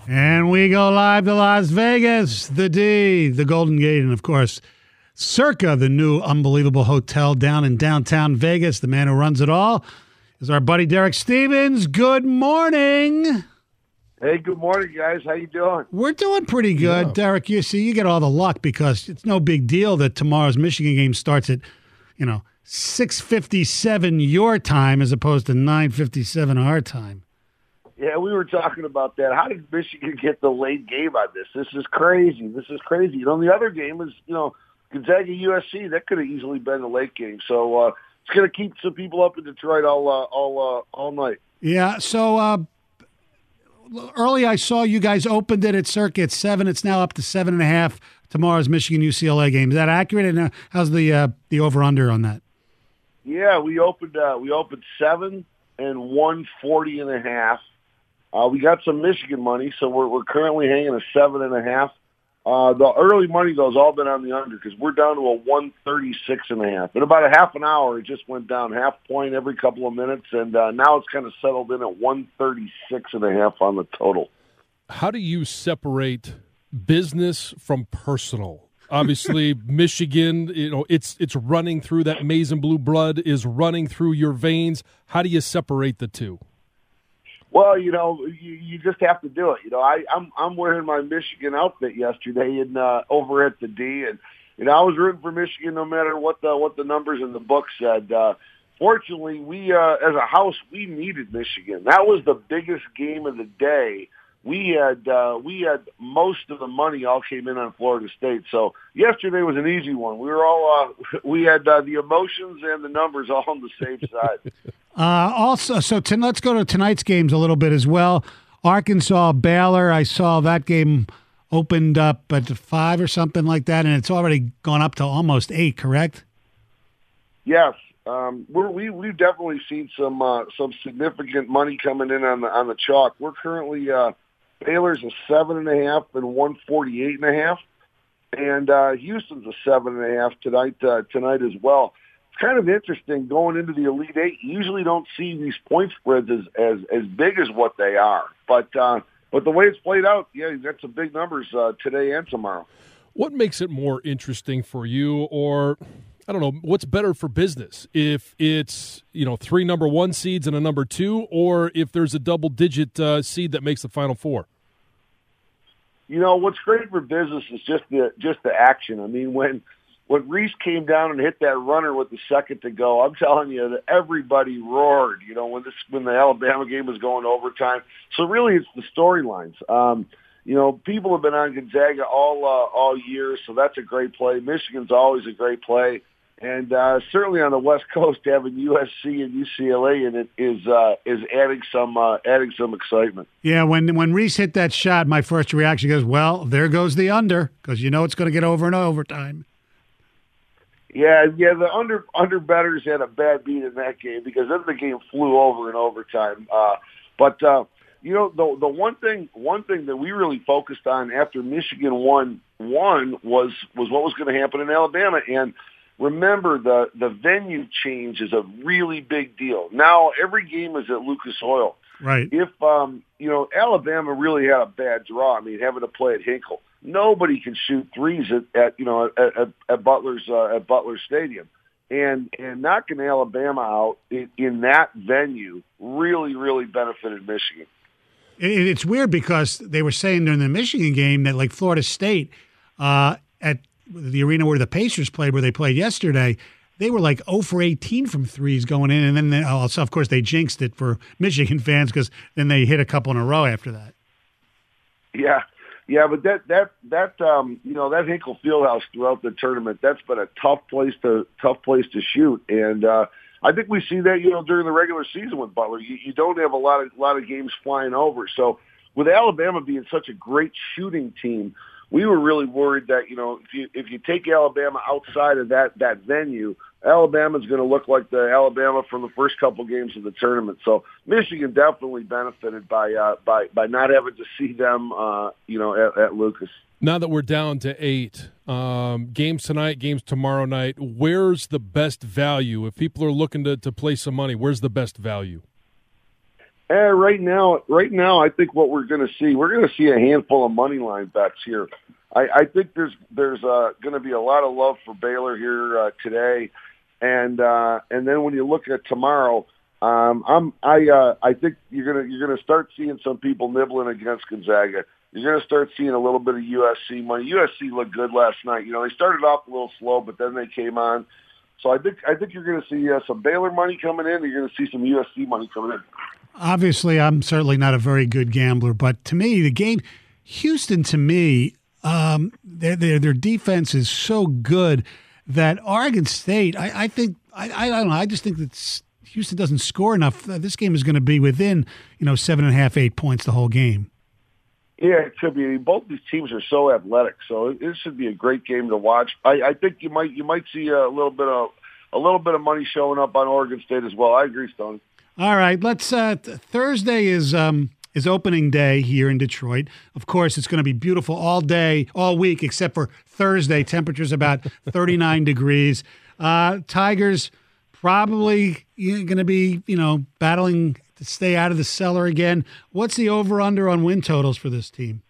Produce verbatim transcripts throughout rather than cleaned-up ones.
And we go live to Las Vegas, the D, the Golden Gate, and of course, Circa, the new unbelievable hotel down in downtown Vegas. The man who runs it all is our buddy Derek Stevens. Good morning. Hey, good morning, guys. How you doing? We're doing pretty good. Yeah. Derek, you see, you get all the luck because it's no big deal that tomorrow's Michigan game starts at, you know, six fifty-seven your time as opposed to nine fifty-seven our time. Yeah, we were talking about that. How did Michigan get the late game on this? This is crazy. This is crazy. You know, the other game is, you know, Gonzaga U S C. That could have easily been the late game. So uh, it's going to keep some people up in Detroit all uh, all uh, all night. Yeah. So uh, early, I saw you guys opened it at Circa at seven. It's now up to seven and a half. Tomorrow's Michigan U C L A game. Is that accurate? And uh, how's the uh, the over under on that? Yeah, we opened uh, we opened seven and one forty and a half. Uh, we got some Michigan money, so we're we're currently hanging a seven and a half. Uh, the early money though has all been on the under because we're down to a one thirty six and a half. In about a half an hour, it just went down half point every couple of minutes, and uh, now it's kind of settled in at one thirty six and a half on the total. How do you separate business from personal? Obviously, Michigan, you know, it's it's running through that maize and blue blood is running through your veins. How do you separate the two? Well, you know, you, you just have to do it. You know, I, I'm I'm wearing my Michigan outfit yesterday and uh, over at the D, and you know I was rooting for Michigan no matter what the what the numbers in the book said. Uh, fortunately, we uh, as a house we needed Michigan. That was the biggest game of the day. We had uh, we had most of the money all came in on Florida State. So yesterday was an easy one. We were all uh, we had uh, the emotions and the numbers all on the same side. Uh, also, so t- let's go to tonight's games a little bit as well. Arkansas, Baylor. I saw that game opened up at five or something like that, and it's already gone up to almost eight. Correct? Yes. Um, we're, we we've definitely seen some uh, some significant money coming in on the on the chalk. We're currently uh, Baylor's a seven and a half and one forty eight and a half, and uh, Houston's a seven and a half tonight uh, tonight as well. It's kind of interesting going into the Elite Eight. You usually don't see these point spreads as as, as big as what they are, but uh, but the way it's played out, yeah, you got some big numbers uh, today and tomorrow. What makes it more interesting for you, or I don't know, what's better for business? If it's, you know, three number one seeds and a number two, or if there's a double-digit uh, seed that makes the Final Four? You know, what's great for business is just the just the action. I mean, when when Reese came down and hit that runner with the second to go, I'm telling you that everybody roared, you know, when this when the Alabama game was going to overtime. So really it's the storylines. Um, you know, people have been on Gonzaga all uh, all year, so that's a great play. Michigan's always a great play. And uh, certainly on the West Coast, having U S C and U C L A in it is uh, is adding some uh, adding some excitement. Yeah, when when Reese hit that shot, my first reaction goes, "Well, there goes the under," because you know it's going to get over and overtime. Yeah, yeah, the under under bettors had a bad beat in that game because then the game flew over in overtime. Uh, but uh, you know, the the one thing one thing that we really focused on after Michigan won won was was what was going to happen in Alabama. And remember, the the venue change is a really big deal. Now every game is at Lucas Oil. Right. If um, you know, Alabama really had a bad draw. I mean, having to play at Hinkle. Nobody can shoot threes at, at you know at, at, at Butler's uh, at Butler Stadium, and and knocking Alabama out in, in that venue really really benefited Michigan. It, it's weird because they were saying during the Michigan game that like Florida State uh, at the arena where the Pacers played, where they played yesterday, they were like zero for eighteen from threes going in, and then they, also of course they jinxed it for Michigan fans because then they hit a couple in a row after that. Yeah. Yeah, but that that that um, you know that Hinkle Fieldhouse throughout the tournament, that's been a tough place to tough place to shoot, and uh, I think we see that you know during the regular season with Butler, you, you don't have a lot of lot of games flying over. So with Alabama being such a great shooting team, we were really worried that you know if you if you take Alabama outside of that that venue, Alabama's going to look like the Alabama from the first couple games of the tournament. So Michigan definitely benefited by uh, by by not having to see them, uh, you know, at, at Lucas. Now that we're down to eight um, games tonight, games tomorrow night, where's the best value if people are looking to to play some money? Where's the best value? Eh, right now, right now, I think what we're going to see, we're going to see a handful of money line bets here. I, I think there's there's uh, going to be a lot of love for Baylor here uh, today, and uh, and then when you look at tomorrow, um, I'm I uh, I think you're gonna you're gonna start seeing some people nibbling against Gonzaga. You're going to start seeing a little bit of U S C money. U S C looked good last night. You know, they started off a little slow, but then they came on. So I think I think you're going to see uh, some Baylor money coming in, and you're going to see some U S C money coming in. Obviously, I'm certainly not a very good gambler, but to me, the game, Houston, to me, um, their, their their defense is so good that Oregon State, I, I think, I, I don't know, I just think that Houston doesn't score enough. This game is going to be within, you know, seven and a half, eight points the whole game. Yeah, it could be. Both these teams are so athletic, so it, it should be a great game to watch. I, I think you might you might see a little bit of a little bit of money showing up on Oregon State as well. I agree, Stone. All right, let's. Uh, th- Thursday is um, is opening day here in Detroit. Of course, it's going to be beautiful all day, all week, except for Thursday. Temperatures about thirty-nine degrees. Uh, Tigers probably going to be, you know, battling to stay out of the cellar again. What's the over/under on win totals for this team?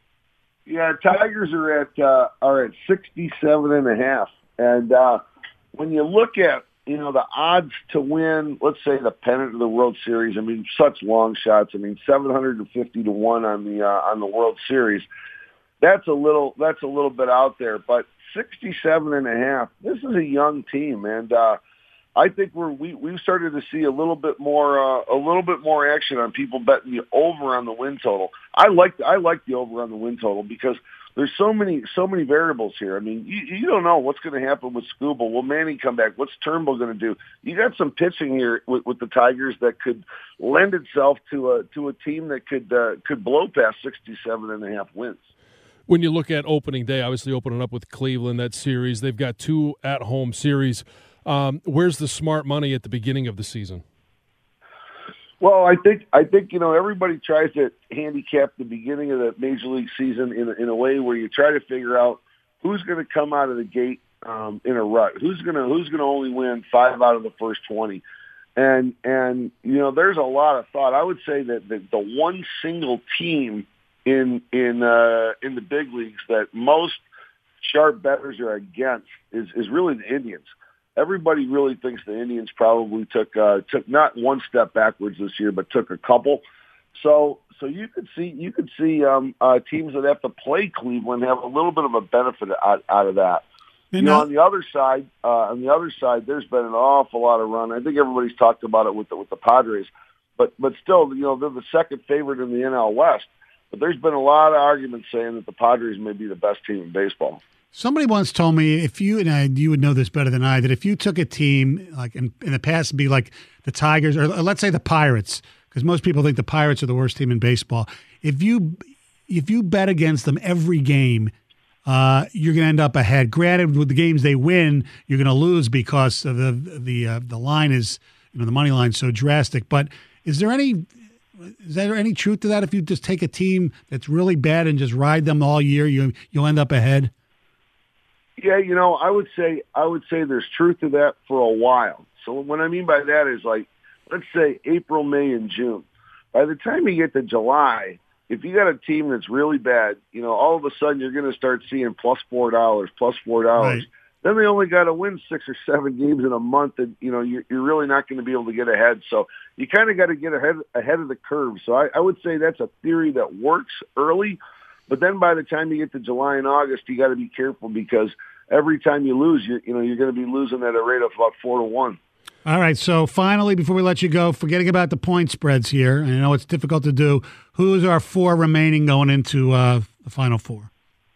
Yeah, Tigers are at uh, are at sixty-seven and a half, and uh, when you look at, you know, the odds to win, let's say the pennant of the World Series, I mean, such long shots. I mean, seven hundred fifty to one on the uh, on the World Series. That's a little that's a little bit out there, but sixty-seven and a half. This is a young team, and uh, I think we're we we've started to see a little bit more uh, a little bit more action on people betting the over on the win total. I like I like the over on the win total because there's so many so many variables here. I mean, you, you don't know what's going to happen with Scuba. Will Manning come back? What's Turnbull going to do? You got some pitching here with, with the Tigers that could lend itself to a to a team that could uh, could blow past sixty-seven and a half wins. When you look at opening day, obviously opening up with Cleveland, that series, they've got two at-home series. Um, where's the smart money at the beginning of the season? Well, I think I think you know everybody tries to handicap the beginning of the major league season in a, in a way where you try to figure out who's going to come out of the gate um, in a rut, who's going to who's going to only win five out of the first twenty, and and you know there's a lot of thought. I would say that the, the one single team in in uh, in the big leagues that most sharp bettors are against is is really the Indians. Everybody really thinks the Indians probably took uh, took not one step backwards this year, but took a couple. So so you could see you could see um, uh, teams that have to play Cleveland have a little bit of a benefit out, out of that. You know, on the other side, uh, on the other side, there's been an awful lot of run. I think everybody's talked about it with the, with the Padres, but but still, you know, they're the second favorite in the N L West. But there's been a lot of arguments saying that the Padres may be the best team in baseball. Somebody once told me, if you and I, you would know this better than I, that if you took a team like in, in the past, it'd be like the Tigers, or, or let's say the Pirates, because most people think the Pirates are the worst team in baseball. If you if you bet against them every game, uh, you're going to end up ahead. Granted, with the games they win, you're going to lose because of the the uh, the line is, you know, the money line is so drastic. But is there any is there any truth to that? If you just take a team that's really bad and just ride them all year, you you'll end up ahead. Yeah, you know, I would say I would say there's truth to that for a while. So what I mean by that is, like, let's say April, May, and June. By the time you get to July, if you got a team that's really bad, you know, all of a sudden you're going to start seeing plus four dollars, plus four dollars. Right. Then they only got to win six or seven games in a month, and you know you're, you're really not going to be able to get ahead. So you kind of got to get ahead ahead of the curve. So I, I would say that's a theory that works early. But then by the time you get to July and August, you got to be careful because every time you lose, you you know you're going to be losing at a rate of about four to one. All right. So finally, before we let you go, forgetting about the point spreads here, and I know it's difficult to do. Who's our four remaining going into uh, the Final Four?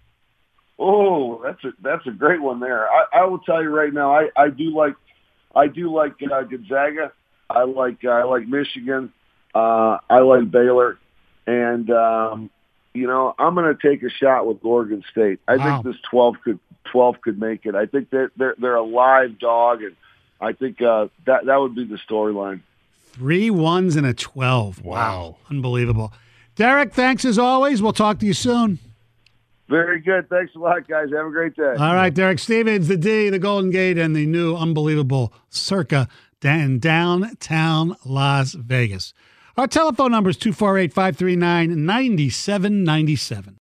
Oh, that's a that's a great one there. I, I will tell you right now, I, I do like I do like uh, Gonzaga. I like uh, I like Michigan. Uh, I like Baylor, and um, you know I'm going to take a shot with Oregon State. I wow. think this twelve could twelve could make it. I think that they're, they're they're a live dog, and I think uh, that that would be the storyline. Three ones and a twelve. Wow. wow. Unbelievable. Derek, thanks as always. We'll talk to you soon. Very good. Thanks a lot, guys. Have a great day. All right, Derek Stevens, the D, the Golden Gate, and the new unbelievable Circa in downtown Las Vegas. Our telephone number is two four eight, five three nine, nine seven nine seven.